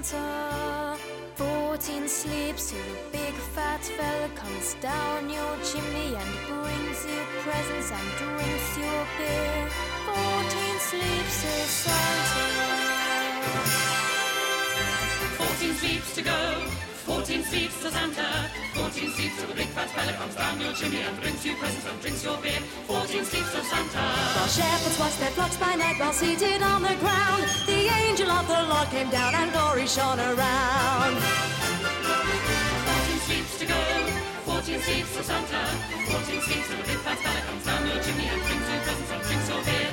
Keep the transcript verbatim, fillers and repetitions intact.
Santa. Fourteen sleeps till the big fat fella comes down your chimney and brings you presents and drinks your beer. Fourteen sleeps till Santa. Fourteen sleeps to go, fourteen sleeps to Santa. Fourteen sleeps till the big fat fella comes down your chimney and brings you presents and drinks your beer. Fourteen sleeps to Santa. While shepherds watched their flocks by night while seated on the ground, the angel of the Lord came down and glory shone around. Fourteen sleeps to go, fourteen sleeps to Santa. Fourteen sleeps till the big fat fella comes down your chimney and brings you presents and drinks your beer.